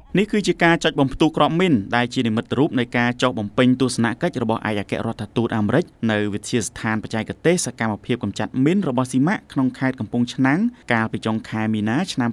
នេះគឺជាការចុចបំផ្ទុះក្របមីនដែលជានិមិត្តរូបនៃការចុះបំពេញទស្សនកិច្ចរបស់ឯកអគ្គរដ្ឋទូតអាមេរិកនៅវិទ្យាស្ថានបច្ចេកទេសសកម្មភាពកម្ចាត់មីនរបស់ស៊ីម៉ាក់ក្នុងខេត្តកំពង់ឆ្នាំងកាលពីចុងខែមីនាឆ្នាំ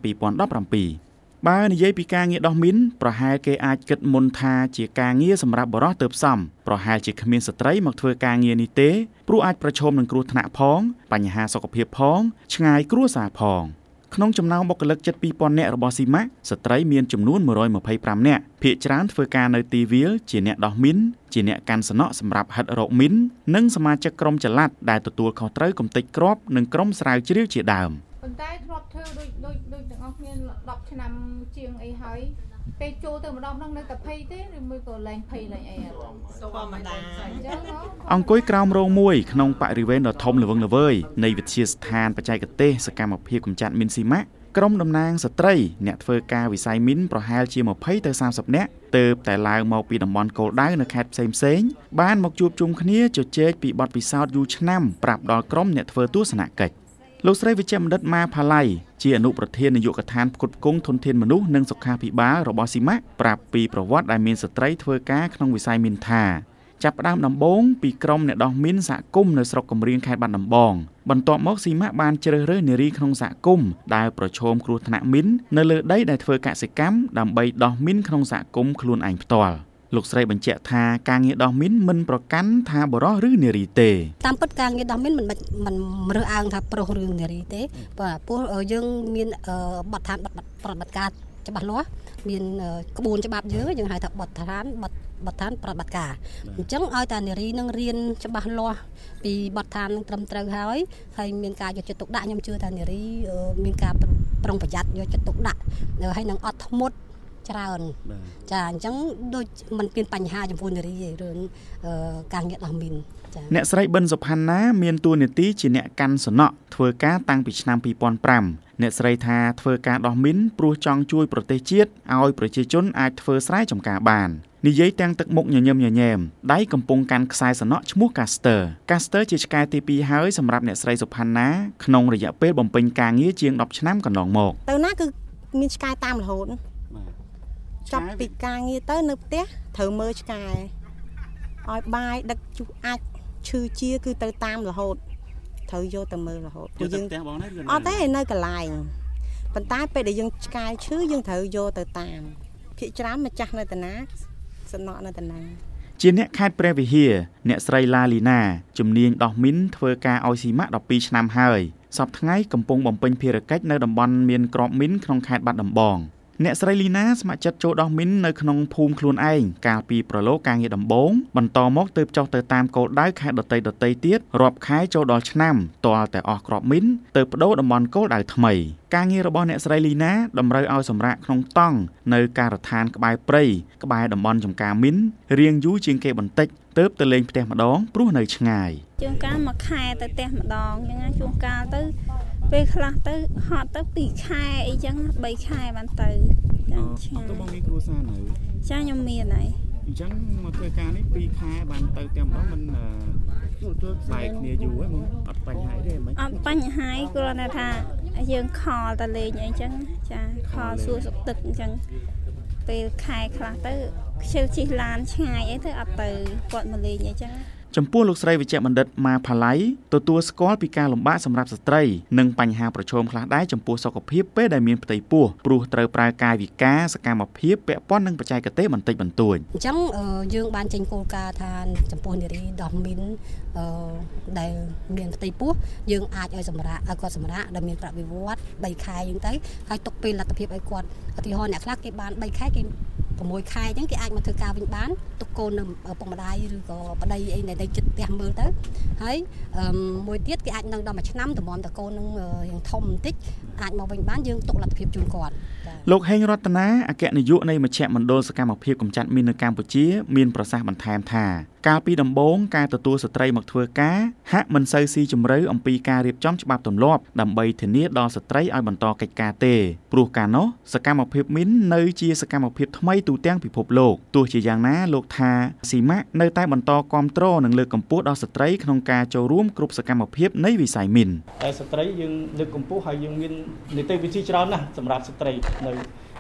2017បើនិយាយពីការងារដោះមីនប្រហែលគេអាចគិតមុនថាជាការងារសម្រាប់បុរសទើបសមប្រហែលជាគ្មានស្ត្រីមកធ្វើការងារនេះទេព្រោះអាចប្រឈមនឹងគ្រោះថ្នាក់ផងបញ្ហាសុខភាពផងឆ្ងាយគ្រួសារផងក្នុងចំណោមបុគ្គលិកជិត 2000 នាក់របស់ស៊ីម៉ាក់ស្ត្រីមានចំនួន125នាក់ភាគច្រើនធ្វើការនៅទីវាលជាអ្នកដោះមីនជាអ្នកកាន់សំណក់សម្រាប់ហិតរកមីននិងសមាជិកក្រុមចល័តដែលទទួលខុសត្រូវកម្ទេចគ្រាប់និងក្រុមស្រាវជ្រាវជាដើមប៉ុន្តែធ្លាប់ធ្វើដូចទាំងអស់គ្នា10ឆ្នាំជាងអីហើយពេលចូលទៅម្ដងហ្នឹងនៅតែភ័យទេឬមួយក៏លែងភ័យលែងអីធម្មតាអង្គុយក្រោមរោងមួយក្នុងបរិវេណដ៏ធំល្វឹងល្វើយនៃវិទ្យាស្ថានបច្ចេកទេសសកម្មភាពកម្ចាត់មីនស៊ីម៉ាក់ក្រុមតំណាងស្ត្រីអ្នកធ្វើការវិស័យមីនប្រហែលជា20ទៅ30នាក់ទើបតែឡើងមកពីតំបន់គោលដៅនៅខេត្តផ្សេងៗបានមកជួបជុំគ្នាជជែកពីបទពិសោធន៍យូរឆ្នាំប្រាប់ដល់ក្រុមអ្នកធ្វើទស្សនកិច្ចលោកស្រីវិជ្ជបណ្ឌិតម៉ាផាឡៃជាអនុប្រធាននាយកដ្ឋានផ្គត់ផ្គង់ធនធានមនុស្សនិងសុខាភិបាលរបស់ស៊ីម៉ាក់ប្រាប់ពីប្រវត្តិដែលមានស្ត្រីធ្វើការក្នុងវិស័យមីនថាចាប់ផ្ដើមដំបូងពីក្រុមអ្នកដោះមីនសហគមន៍នៅស្រុកកំរៀងខេត្តបាត់ដំបងបន្ទាប់មកស៊ីម៉ាក់បានជ្រើសរើសនារីក្នុងសហគមន៍ដែលប្រឈមគ្រោះថ្នាក់មីននៅលើដីដែលធ្វើកសិកម្មដើម្បីដោះមីនក្នុងសហគមន៍ខ្លួនឯងផ្ទាល់លោកស្រីបញ្ជាក់ថាការងារដោះមីនមិនប្រកាន់ថាបុរសឬនារីទេតាមពិតការងារដោះមីនមិនរើសអើងថាប្រុសឬនារីទេបាទព្រោះយើងមានបទដ្ឋានប្រតិបត្តិការច្បាស់លាស់មានក្បួនច្បាប់យើងហៅថាបទដ្ឋានប្រតិបត្តិការអញ្ចឹងឲ្យតែនារីនឹងរៀនច្បាស់លាស់ពីបទដ្ឋាននឹងត្រឹមត្រូវហើយមានការយកចិត្តទុកដាក់ខ្ញុំជឿថានារីមានការប្រុងប្រយ័ត្នយកចិត្តទុកដាក់ហើយនឹងអត់ធ្មត់ច្រើនចាអញ្ចឹងដូចมันមានបញ្ហាចំពោះនារីឯរឿងការងារដោះមីនចាអ្នកស្រីប៊ិនសុផាន់ណាមានតួនាទីជាអ្នកកាន់សំណក់ធ្វើការតាំងពីឆ្នាំ2005អ្នកស្រីថាធ្វើការដោះមីនព្រោះចង់ជួយប្រទេសជាតិឲ្យប្រជាជនអាចធ្វើស្រែចម្ការបាននិយាយទាំងទឹកមុខញញឹមញញែមដៃកំពុងកាន់ខ្សែសំណក់ឈ្មោះ Caster ជាឆ្កែទី2ហើយសម្រាប់អ្នកស្រីសុផាន់ណាក្នុងរយៈពេលបំពេញការងារជាង10ឆ្នាំកន្លងមកទៅណាគឺមានឆ្កែតាមរហូតចាប់ពីការងារទៅនៅផ្ទះត្រូវមើលឆ្កែឲ្យបាយដឹកជុះអាចឈឺជាគឺទៅតាមរហូតត្រូវយកទៅមើលរហូតយើងអត់ទេនៅកន្លែងប៉ុន្តែពេលដែលយើងឆ្កែឈឺយើងត្រូវយកទៅតាមភាគច្រើនម្ចាស់នៅតាណាសំណក់នៅតាណាជាអ្នកខេត្តព្រះវិហារអ្នកស្រីឡាលីណាជំនាញដោះមីនធ្វើការឲ្យស៊ីម៉ាក់12ឆ្នាំហើយសប្តាហ៍ថ្ងៃកំពុងបំពេញភារកិច្ចនៅតំបន់មានក្របមីនក្នុងខេត្តបាត់ដំបងអ្នកស្រីលីណាស្ម័គ្រចិត្តចូលដោះមីននៅក្នុងភូមិខ្លួនឯងកាលពីប្រឡូកការងារដំបូងបន្តមកទើបចុះទៅតាមគោលដៅខេត្តដទៃទៀតរាប់ខែចូលដល់ឆ្នាំទាល់តែអស់គ្រាប់មីនទៅបដូរតំបន់គោលដៅថ្មីការងាររបស់អ្នកស្រីលីណាតម្រូវឲ្យសម្រាកក្នុងតង់នៅការដ្ឋានក្បែរព្រៃក្បែរតំបន់ចំការមីនរៀងយូរជាងគេបន្តិចទើបទៅលេងផ្ទះម្ដងព្រោះនៅឆ្ងាយជួនកាលមួយខែទៅផ្ទះម្ដងអញ្ចឹងជួនកាលទៅពេលខ្លះទៅហត់ទៅ2ខែអីចឹង3ខែបានទៅចាឆ្ងាយទៅបងមានគ្រួសារនៅចាខ្ញុំមានហើយអញ្ចឹងមកធ្វើការនេះ2ខែបានទៅផ្ទះម្ដងមិនបែកគ្នាយូរហ្នឹងអត់បញ្ហាទេហ្មងអត់បញ្ហាគ្រាន់តែថាយើងខលតែលេងអីចឹងចាខលសួរសុខទឹកអញ្ចឹងពេលខែខ្លះទៅខ្ជិលជិះឡានឆ្ងាយអីទៅអត់ទៅគាត់មកលេងអីចឹងចំពោះលោកស្រីវិជ្ជបណ្ឌិតម៉ាផាឡៃទទួលស្គាល់ពីការលំបាកសម្រាប់ស្ត្រីនិងបញ្ហាប្រឈមខ្លះដែរចំពោះសុខភាពពេលដែលមានផ្ទៃពោះព្រោះត្រូវប្រើកាយវិការសកម្មភាពពាក់ព័ន្ធនឹងបច្ចេកទេសបន្តិចបន្តួចអញ្ចឹងយើងបានចេញគោលការណ៍ថាចំពោះនារីដោះមីនដែលមានផ្ទៃពោះយើងអាចឲ្យសម្រាប់ឲ្យគាត់សម្រាប់ដែលមានប្រាក់បៀវត្ស3ខែអញ្ចឹងទៅហើយទុកពេលលទ្ធភាពឲ្យគាត់ឧទាហរណ៍អ្នកខ្លះគេបាន3ខែគេ6ខែអញ្ចឹងគេអាចមកធ្វើការវិញបានទុកកូននៅពុកម្ដាយឬក៏ប្តីអីនៅចិត្តផ្ទះមើលទៅហើយមួយទៀតគេអាចនឹងដល់1ឆ្នាំតម្រាំតកូននឹងយ៉ាងធំបន្តិចអាចមកវិញបានយើងទុកលទ្ធភាពជូនគាត់លោកហេងរតនាអគ្គនាយកនៃមជ្ឈមណ្ឌលសកម្មភាពកម្ចាត់មីននៅកម្ពុជាមានប្រសាសន៍បន្ថែមថាកាលពីដំបូងការទទួលស្ត្រីមកធ្វើការហាក់មិនសូវស៊ីជម្រៅអំពីការរៀបចំច្បាប់ទម្លាប់ដើម្បីធានាដល់ស្ត្រីឲ្យបន្តកិច្ចការទេព្រោះកាលនោះសកម្មភាពមីននៅជាសកម្មភាពថ្មីទូទាំងពិភពលោកទោះជាយ៉ាងណាលោកថាស៊ីម៉ាក់នៅតែបន្តគាំទ្រនិងលើកកម្ពស់ដល់ស្ត្រីក្នុងការចូលរួមគ្រប់សកម្មភាពនៃវិស័យមីនតែស្ត្រីយើងលើកកម្ពស់ហើយយើងមាននីតិវិធីច្រើនណាស់សម្រាប់ស្ត្រីនៅ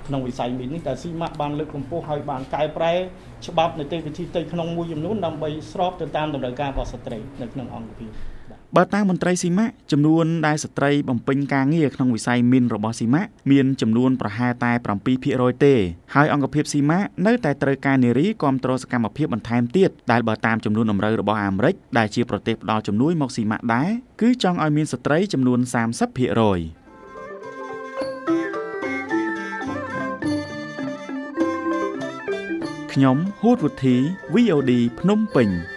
ក្នុងវិស័យមីននេះតែស៊ីម៉ាក់បានលើកកម្ពស់ឲ្យបានកែប្រែច្បាប់នីតិវិធីផ្ទៃក្នុងមួយចំនួនដើម្បីស្របទៅតាមតម្រូវការរបស់ស្ត្រីនៅក្នុងអង្គភាពបើតាមមន្ត្រីស៊ីម៉ាក់ចំនួនដែលស្ត្រីបំពេញការងារក្នុងវិស័យមីនរបស់ស៊ីម៉ាក់មានចំនួនប្រហែលតែ 7% ទេហើយអង្គភាពស៊ីម៉ាក់នៅតែត្រូវការនារីគាំទ្រសកម្មភាពបន្ថែមទៀតដែលបើតាមចំនួនតម្រូវរបស់អាមេរិកដែលជាប្រទេសផ្ដល់ជំនួយមកស៊ីម៉ាក់ដែរគឺចង់ឲ្យមានស្ត្រីចំនួន 30%ខ្ញុំហួតវុធី VOD ភ្នំពេញ